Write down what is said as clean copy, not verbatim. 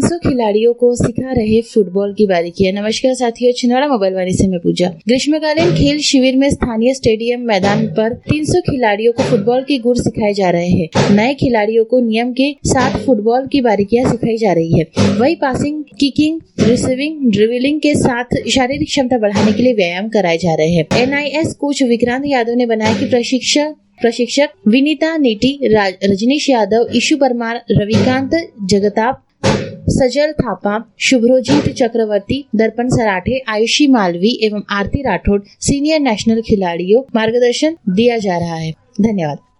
300 खिलाड़ियों को सिखा रहे फुटबॉल की बारीकियां। नमस्कार साथियों, छिंदवाड़ा मोबाइल वाणी से मैं पूजा। ग्रीष्मकालीन खेल शिविर में स्थानीय स्टेडियम मैदान पर 300 खिलाड़ियों को फुटबॉल के गुर सिखाए जा रहे हैं। नए खिलाड़ियों को नियम के साथ फुटबॉल की बारीकियां सिखाई जा रही है। वही पासिंग, किकिंग, रिसीविंग, ड्रिबलिंग के साथ शारीरिक क्षमता बढ़ाने के लिए व्यायाम कराए जा रहे हैं। NIS कोच विक्रांत यादव ने बनाया कि प्रशिक्षक विनीता नीटी, रजनीश यादव, ईशु परमार, रविकांत जगताप, सजल थापा, शुभ्रोजीत चक्रवर्ती, दर्पण सराठे, आयुषी मालवी एवं आरती राठौड़ सीनियर नेशनल खिलाड़ियों मार्गदर्शन दिया जा रहा है। धन्यवाद।